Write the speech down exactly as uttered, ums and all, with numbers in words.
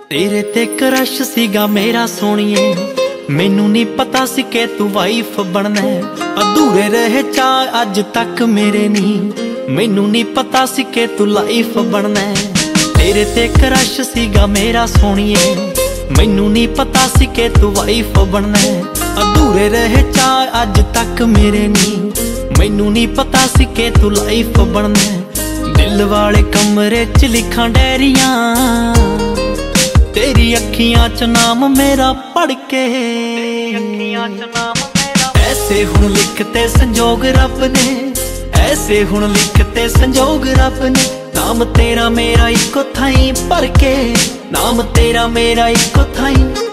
तेरे ते क्रश सीगा मेरा सोनिए, मैनू नहीं पता सी के तू वाइफ बनना है। अधूरे रहे चाह अज तक मेरे नहीं, मैनू नहीं पता सी के तू लाइफ बनना है। तेरे ते क्रश सीगा मेरा सोनिए, मैनू नहीं पता सी के तू वाइफ बनना है। अधूरे रहे चाह अज तक मेरे नहीं, मैनू नहीं पता सी के तू लाइफ बनना है। दिल वाले कमरे च लिखां डायरियां, तेरी अखियां च नाम मेरा पढ़ के। ऐसे हुण लिखते संजोग रब ने, ऐसे हुण लिखते संजोग रब ने। नाम तेरा मेरा इको थाई भर के, नाम तेरा मेरा इको थाई।